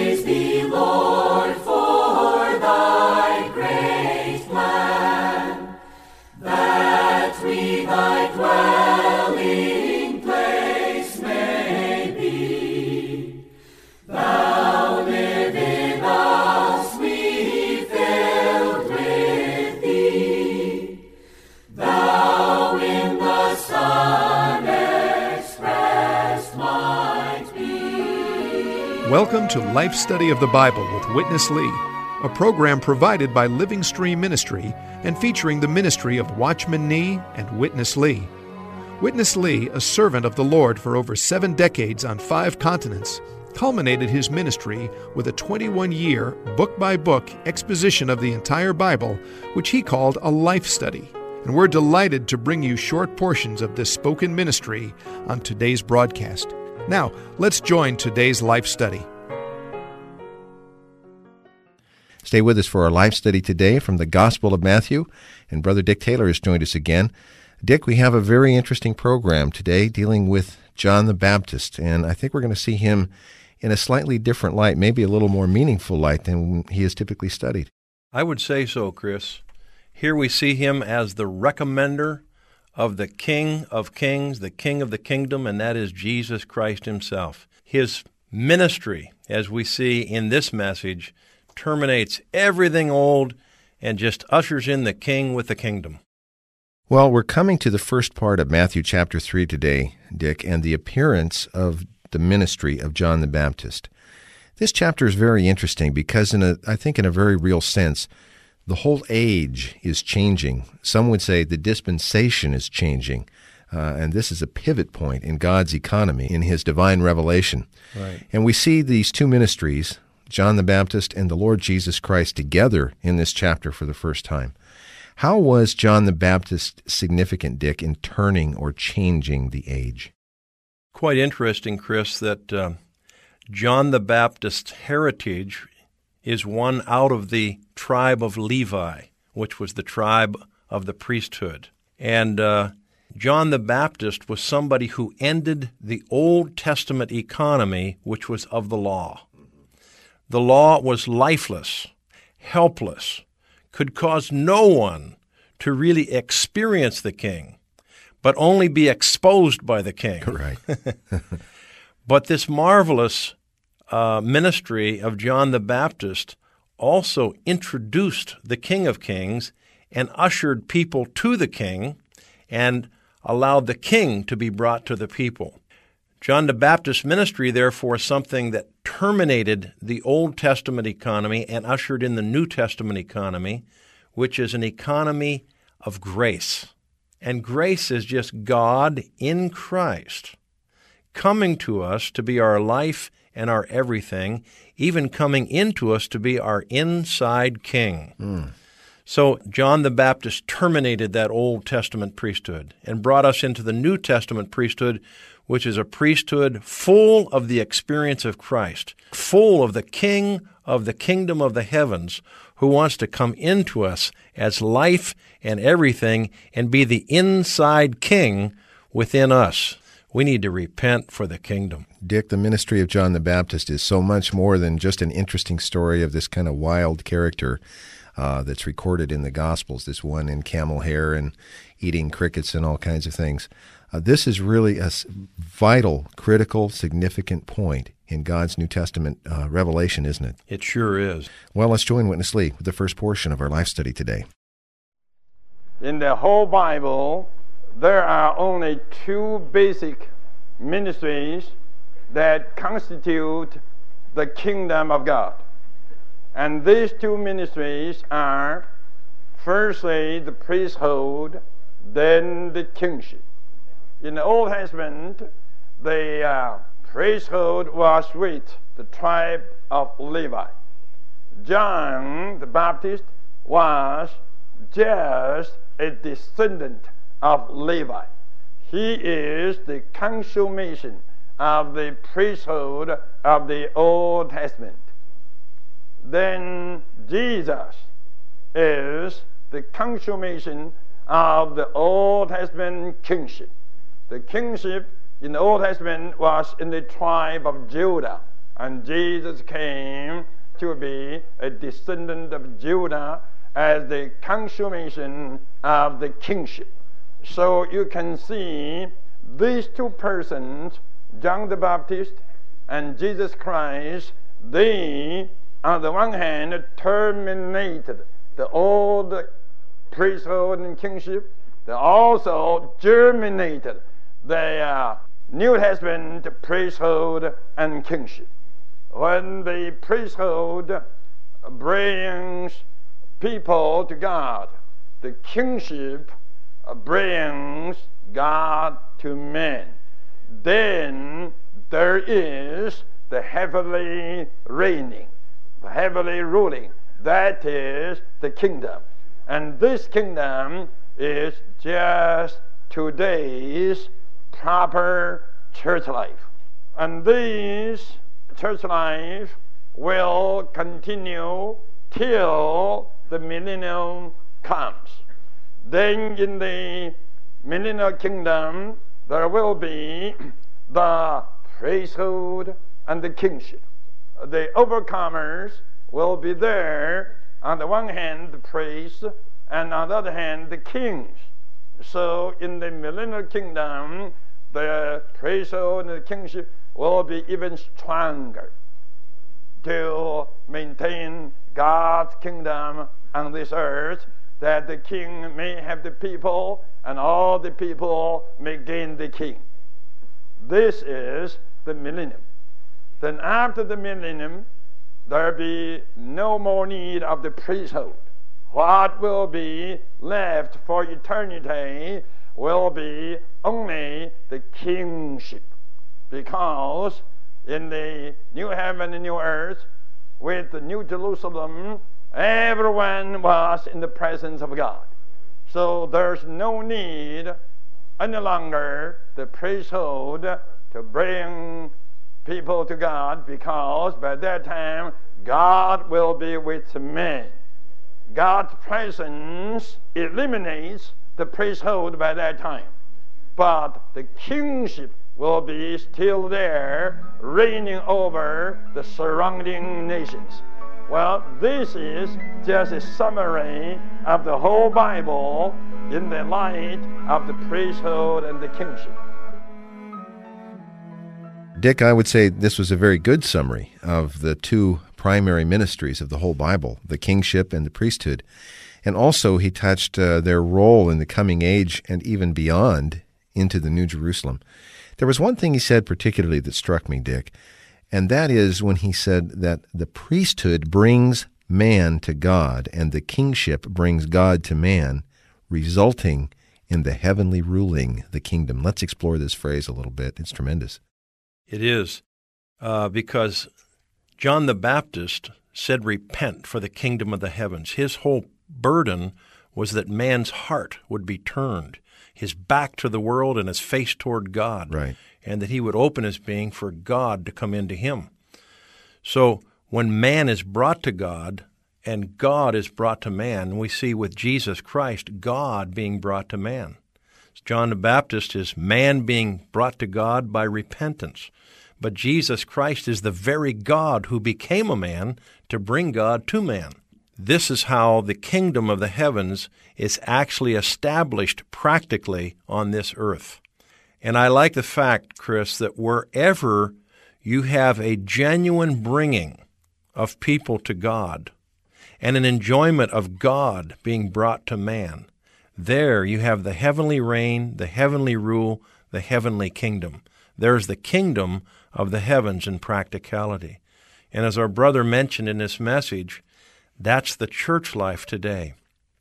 Praise thee, Lord, for thy great plan, that we thy dwelling place may be. Thou live in us, we filled with thee. Thou in the Son expressed might be. Welcome to Life Study of the Bible with Witness Lee, a program provided by Living Stream Ministry and featuring the ministry of Watchman Nee and Witness Lee. Witness Lee, a servant of the Lord for over 7 decades on 5 continents, culminated his ministry with a 21-year, book-by-book exposition of the entire Bible, which he called a life study. And we're delighted to bring you short portions of this spoken ministry on today's broadcast. Now, let's join today's life study. Stay with us for our life study today from the Gospel of Matthew, and Brother Dick Taylor has joined us again. Dick, we have a very interesting program today dealing with John the Baptist, and I think we're going to see him in a slightly different light, maybe a little more meaningful light than he is typically studied. I would say so, Chris. Here we see him as the recommender of the King of Kings, the King of the Kingdom, and that is Jesus Christ himself. His ministry, as we see in this message, terminates everything old and just ushers in the King with the kingdom. Well, we're coming to the first part of Matthew chapter 3 today, Dick, and the appearance of the ministry of John the Baptist. This chapter is very interesting because I think in a very real sense, the whole age is changing. Some would say the dispensation is changing, and this is a pivot point in God's economy, in his divine revelation. Right. And we see these two ministries, John the Baptist and the Lord Jesus Christ, together in this chapter for the first time. How was John the Baptist significant, Dick, in turning or changing the age? Quite interesting, Chris, that John the Baptist's heritage is one out of the tribe of Levi, which was the tribe of the priesthood. And John the Baptist was somebody who ended the Old Testament economy, which was of the law. The law was lifeless, helpless, could cause no one to really experience the king, but only be exposed by the king. Right. But this marvelous ministry of John the Baptist also introduced the King of Kings and ushered people to the king and allowed the king to be brought to the people. John the Baptist's ministry, therefore, is something that terminated the Old Testament economy and ushered in the New Testament economy, which is an economy of grace. And grace is just God in Christ coming to us to be our life and our everything, even coming into us to be our inside king. So John the Baptist terminated that Old Testament priesthood and brought us into the New Testament priesthood, which is a priesthood full of the experience of Christ, full of the King of the kingdom of the heavens, who wants to come into us as life and everything and be the inside king within us. We need to repent for the kingdom. Dick, the ministry of John the Baptist is so much more than just an interesting story of this kind of wild character that's recorded in the Gospels, this one in camel hair and eating crickets and all kinds of things. This is really a vital, critical, significant point in God's New Testament revelation, isn't it? It sure is. Well, let's join Witness Lee with the first portion of our life study today. In the whole Bible, there are only 2 basic ministries that constitute the kingdom of God. And these 2 ministries are, firstly, the priesthood, then the kingship. In the Old Testament, the priesthood was with the tribe of Levi. John the Baptist was just a descendant of Levi. He is the consummation of the priesthood of the Old Testament. Then Jesus is the consummation of the Old Testament kingship. The kingship in the Old Testament was in the tribe of Judah, And Jesus came to be a descendant of Judah as the consummation of the kingship. So you can see these two persons, John the Baptist and Jesus Christ, they, on the one hand, terminated the old priesthood and kingship. They also germinated the New Testament priesthood and kingship. When the priesthood brings people to God, the kingship brings God to men. Then there is the heavenly reigning, the heavenly ruling. That is the kingdom. And this kingdom is just today's proper church life. And this church life will continue till the millennium comes. Then in the millennial kingdom, there will be the priesthood and the kingship. The overcomers will be there, on the one hand the priests, and on the other hand the kings. So in the millennial kingdom, the priesthood and the kingship will be even stronger to maintain God's kingdom on this earth, that the king may have the people and all the people may gain the king. This is the millennium. Then after the millennium, there be no more need of the priesthood. What will be left for eternity will be only the kingship, because in the new heaven and new earth, with the new Jerusalem, everyone was in the presence of God. So there's no need any longer the priesthood to bring people to God, because by that time God will be with men. God's presence eliminates the priesthood by that time, but the kingship will be still there, reigning over the surrounding nations. Well, this is just a summary of the whole Bible in the light of the priesthood and the kingship. Dick, I would say this was a very good summary of the two primary ministries of the whole Bible, the kingship and the priesthood. And also he touched their role in the coming age and even beyond into the New Jerusalem. There was one thing he said particularly that struck me, Dick, and that is when he said that the priesthood brings man to God and the kingship brings God to man, resulting in the heavenly ruling the kingdom. Let's explore this phrase a little bit. It's tremendous. It is, because John the Baptist said, "Repent, for the kingdom of the heavens." His whole burden was that man's heart would be turned, his back to the world and his face toward God, right, and that he would open his being for God to come into him. So when man is brought to God and God is brought to man, we see with Jesus Christ God being brought to man. John the Baptist is man being brought to God by repentance. But Jesus Christ is the very God who became a man to bring God to man. This is how the kingdom of the heavens is actually established practically on this earth. And I like the fact, Chris, that wherever you have a genuine bringing of people to God and an enjoyment of God being brought to man, there you have the heavenly reign, the heavenly rule, the heavenly kingdom. There's the kingdom of the heavens in practicality. And as our brother mentioned in this message, that's the church life today.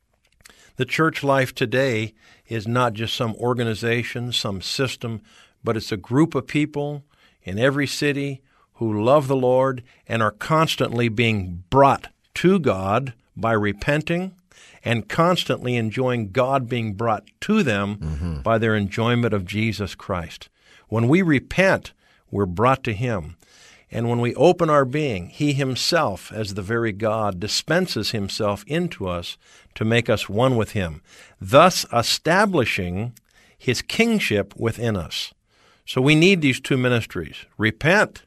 The church life today is not just some organization, some system, but it's a group of people in every city who love the Lord and are constantly being brought to God by repenting and constantly enjoying God being brought to them by their enjoyment of Jesus Christ. When we repent, we're brought to Him. And when we open our being, He Himself, as the very God, dispenses Himself into us to make us one with Him, thus establishing His kingship within us. So we need these two ministries. Repent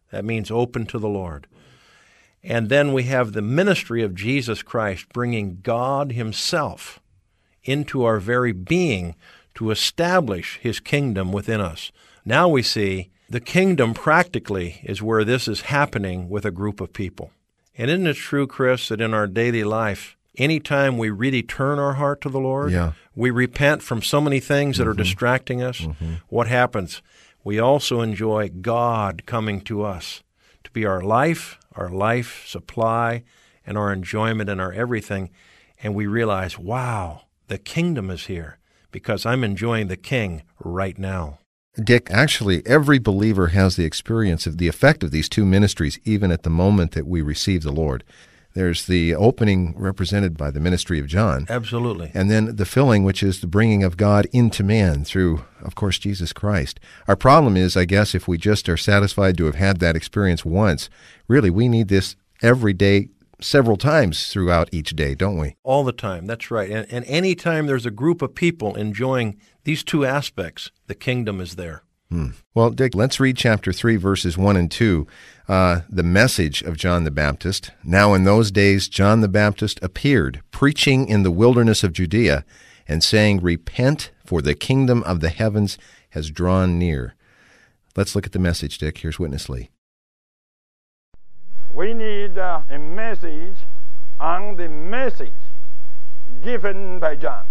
That means open to the Lord. And then we have the ministry of Jesus Christ, bringing God himself into our very being to establish his kingdom within us. Now we see the kingdom practically is where this is happening with a group of people. And isn't it true, Chris, that in our daily life, anytime we really turn our heart to the Lord, we repent from so many things that are distracting us, what happens? We also enjoy God coming to us to be our life supply, and our enjoyment and our everything. And we realize, wow, the kingdom is here because I'm enjoying the King right now. Dick, actually, every believer has the experience of the effect of these two ministries, even at the moment that we receive the Lord. There's the opening represented by the ministry of John. Absolutely. And then the filling, which is the bringing of God into man through, of course, Jesus Christ. Our problem is, I guess, if we just are satisfied to have had that experience once, really, we need this every day, several times throughout each day, don't we? All the time, that's right. And any time there's a group of people enjoying these two aspects, the kingdom is there. Well, Dick, let's read chapter 3, verses 1 and 2, the message of John the Baptist. Now in those days John the Baptist appeared, preaching in the wilderness of Judea, and saying, Repent, for the kingdom of the heavens has drawn near. Let's look at the message, Dick. Here's Witness Lee. We need a message on the message given by John.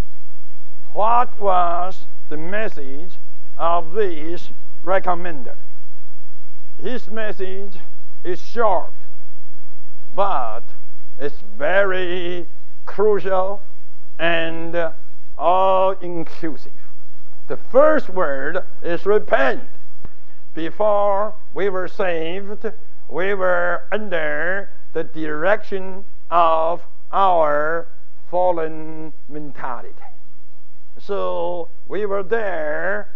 What was the message of this recommender? His message is short, but it's very crucial and all-inclusive. The first word is repent. Before we were saved, we were under the direction of our fallen mentality. So we were there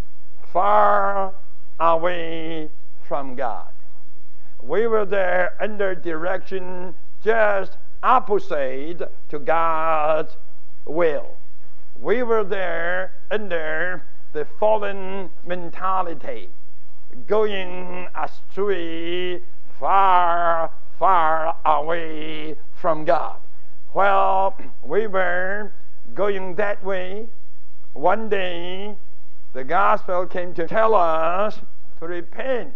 far away from God. We were there under direction just opposite to God's will. We were there under the fallen mentality, going astray far, far away from God. While we were going that way, one day the gospel came to tell us to repent.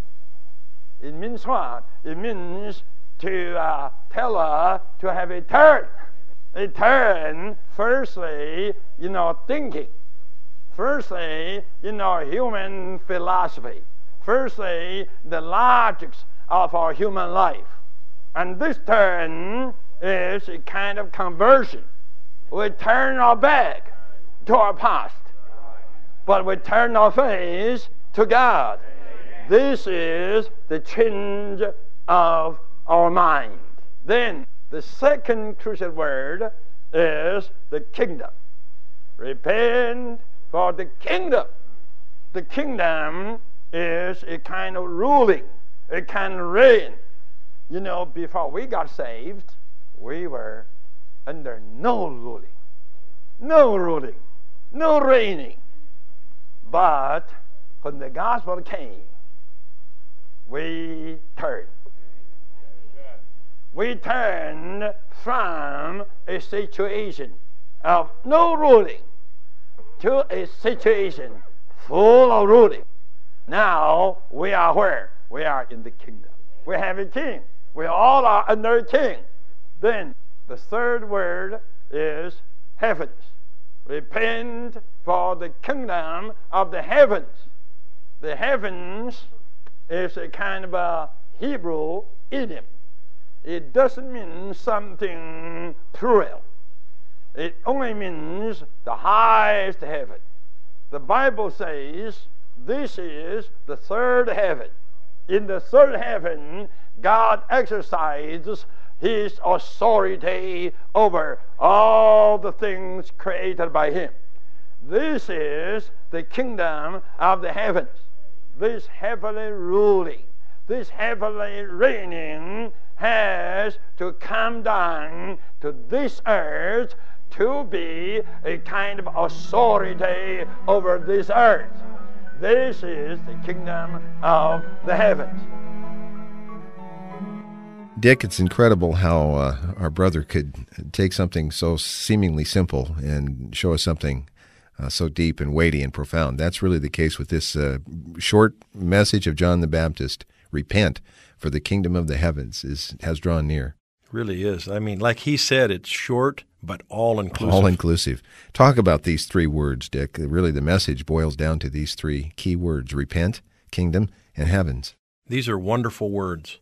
It means what? It means to tell us to have a turn. A turn, firstly, thinking. Firstly, human philosophy. Firstly, the logics of our human life. And this turn is a kind of conversion. We turn our back to our past, but we turn our face to God. This is the change of our mind. Then the second crucial word is the kingdom. Repent, for the kingdom. The kingdom is a kind of ruling, a kind of reign. Before we got saved, we were under no ruling, no reigning. But when the gospel came, we turned. We turned from a situation of no ruling to a situation full of ruling. Now we are where? We are in the kingdom. We have a king. We all are under a king. Then the third word is heavens. Repent, for the kingdom of the heavens. The heavens is a kind of a Hebrew idiom. It doesn't mean something plural. It only means the highest heaven. The Bible says this is the third heaven. In the third heaven, God exercises His authority over all the things created by Him. This is the kingdom of the heavens. This heavenly ruling, this heavenly reigning has to come down to this earth to be a kind of authority over this earth. This is the kingdom of the heavens. Dick, it's incredible how our brother could take something so seemingly simple and show us something so deep and weighty and profound. That's really the case with this short message of John the Baptist. Repent, for the kingdom of the heavens has drawn near. It really is. I mean, like he said, it's short but all-inclusive. All-inclusive. Talk about these three words, Dick. Really, the message boils down to these three key words: repent, kingdom, and heavens. These are wonderful words.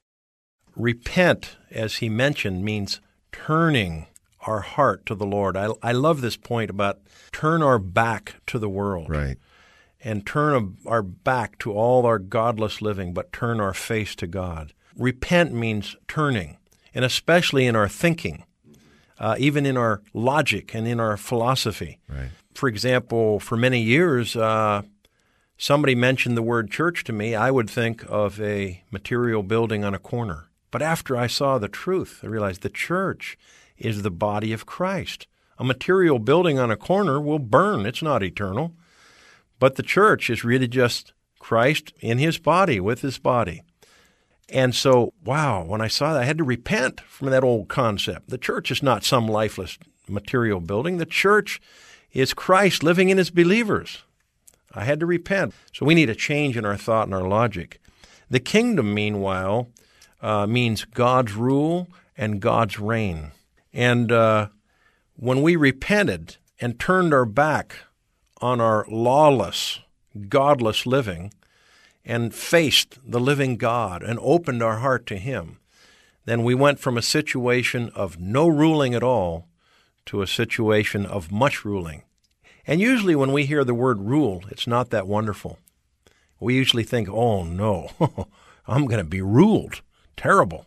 Repent, as he mentioned, means turning our heart to the Lord. I love this point about turn our back to the world. Right. And turn our back to all our godless living, but turn our face to God. Repent means turning, and especially in our thinking, even in our logic and in our philosophy. Right. For example, for many years, somebody mentioned the word church to me, I would think of a material building on a corner. But after I saw the truth, I realized the church is the body of Christ. A material building on a corner will burn. It's not eternal. But the church is really just Christ in his body, with his body. And so, wow, when I saw that, I had to repent from that old concept. The church is not some lifeless material building. The church is Christ living in his believers. I had to repent. So we need a change in our thought and our logic. The kingdom, meanwhile, means God's rule and God's reign. And when we repented and turned our back on our lawless, godless living and faced the living God and opened our heart to him, then we went from a situation of no ruling at all to a situation of much ruling. And usually when we hear the word rule, it's not that wonderful. We usually think, oh no, I'm going to be ruled. Terrible.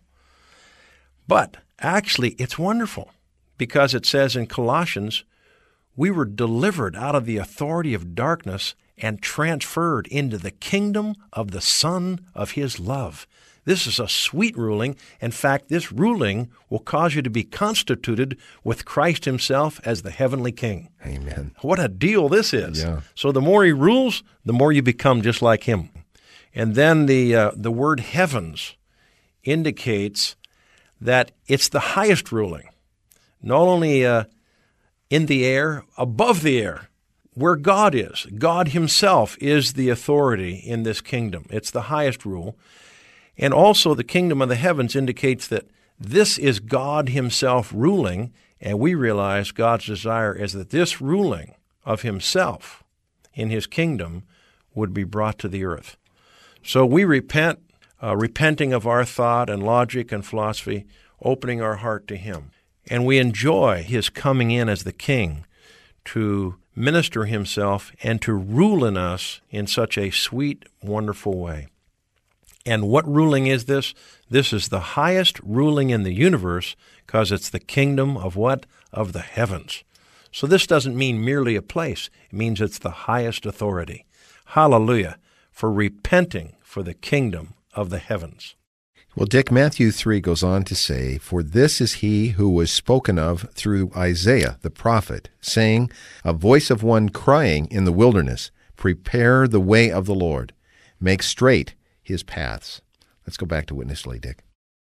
But actually, it's wonderful because it says in Colossians, we were delivered out of the authority of darkness and transferred into the kingdom of the Son of his love. This is a sweet ruling. In fact, this ruling will cause you to be constituted with Christ himself as the heavenly king. Amen. What a deal this is. Yeah. So the more he rules, the more you become just like him. And then the word heavens indicates that it's the highest ruling, not only in the air, above the air, where God is. God himself is the authority in this kingdom. It's the highest rule. And also the kingdom of the heavens indicates that this is God himself ruling, and we realize God's desire is that this ruling of himself in his kingdom would be brought to the earth. So we repent, repenting of our thought and logic and philosophy, opening our heart to him. And we enjoy his coming in as the king to minister himself and to rule in us in such a sweet, wonderful way. And what ruling is this? This is the highest ruling in the universe because it's the kingdom of what? Of the heavens. So this doesn't mean merely a place. It means it's the highest authority. Hallelujah for repenting for the kingdom of the heavens. Well, Dick, Matthew 3 goes on to say, "For this is he who was spoken of through Isaiah the prophet, saying, a voice of one crying in the wilderness, prepare the way of the Lord, make straight his paths." Let's go back to Witness Lee, Dick.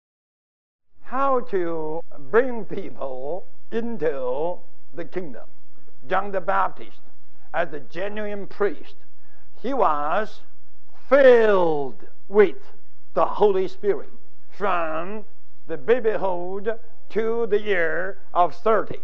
How to bring people into the kingdom. John the Baptist, as the genuine priest, he was filled with the Holy Spirit from the babyhood to the year of 30.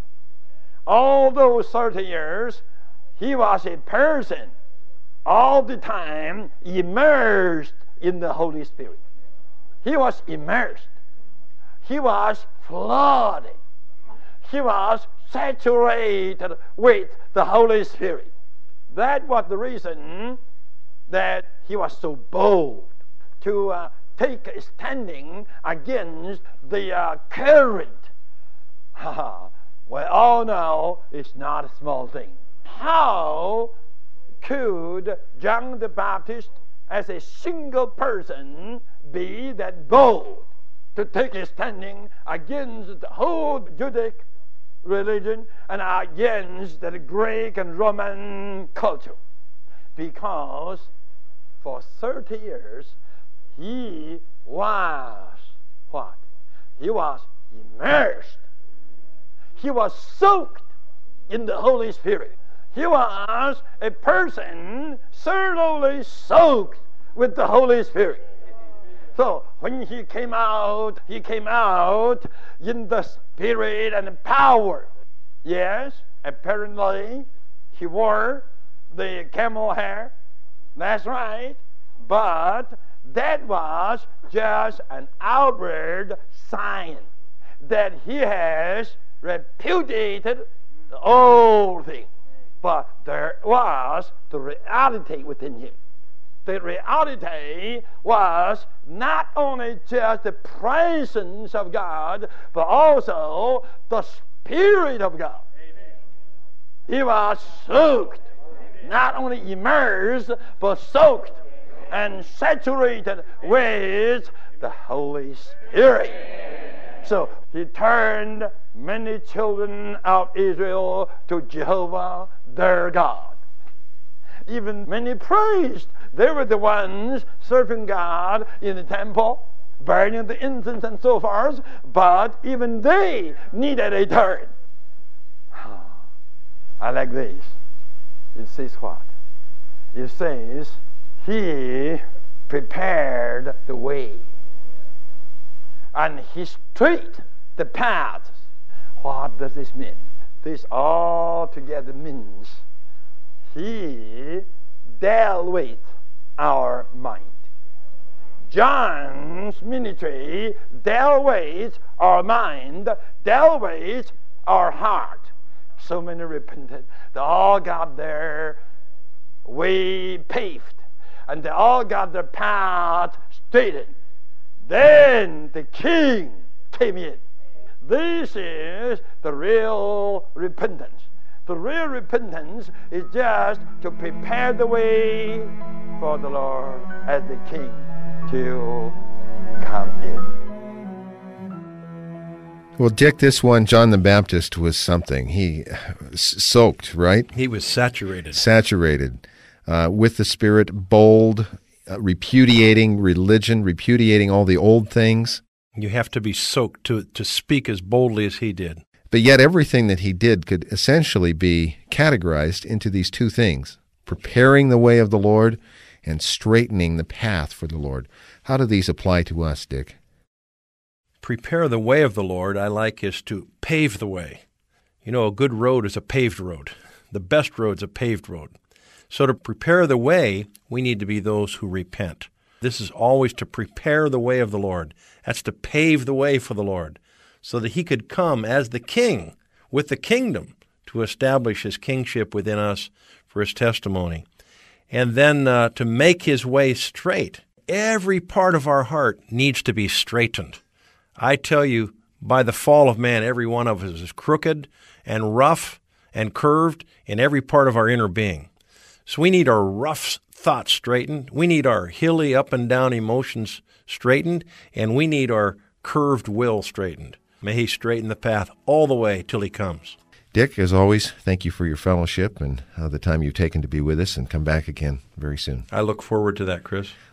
All those 30 years, he was a person all the time immersed in the Holy Spirit. He was immersed. He was flooded. He was saturated with the Holy Spirit. That was the reason that he was so bold to take a standing against the current. We all know it's not a small thing. How could John the Baptist, as a single person, be that bold to take a standing against the whole Judaic religion and against the Greek and Roman culture? because for 30 years he was what? He was immersed. He was soaked in the Holy Spirit. He was a person thoroughly soaked with the Holy Spirit. So when he came out in the Spirit and power. Yes, apparently he wore the camel hair. That's right. But that was just an outward sign that he has repudiated the old thing. But there was the reality within him. The reality was not only just the presence of God, but also the Spirit of God. Amen. He was soaked, not only immersed, but soaked and saturated with the Holy Spirit. So he turned many children of Israel to Jehovah their God. Even many priests, they were the ones serving God in the temple, burning the incense and so forth, but even they needed a turn. I like this. It says what? It says, he prepared the way, and he straightened the paths. What does this mean? This altogether means he dealt with our mind. John's ministry dealt with our mind, dealt with our heart. So many repented. They all got their way paved, and they all got their path straightened. Then the king came in. This is the real repentance. The real repentance is just to prepare the way for the Lord as the king to come in. Well, Dick, this one, John the Baptist, was something. He soaked, right? He was saturated. Saturated with the Spirit, bold, repudiating religion, repudiating all the old things. You have to be soaked to speak as boldly as he did. But yet everything that he did could essentially be categorized into these two things: preparing the way of the Lord and straightening the path for the Lord. How do these apply to us, Dick? Prepare the way of the Lord, I like, is to pave the way. You know, a good road is a paved road. The best road's a paved road. So to prepare the way, we need to be those who repent. This is always to prepare the way of the Lord. That's to pave the way for the Lord, so that he could come as the king with the kingdom to establish his kingship within us for his testimony. And then to make his way straight. Every part of our heart needs to be straightened. I tell you, by the fall of man, every one of us is crooked and rough and curved in every part of our inner being. So we need our rough thoughts straightened. We need our hilly up and down emotions straightened. And we need our curved will straightened. May he straighten the path all the way till he comes. Dick, as always, thank you for your fellowship and the time you've taken to be with us, and come back again very soon. I look forward to that, Chris.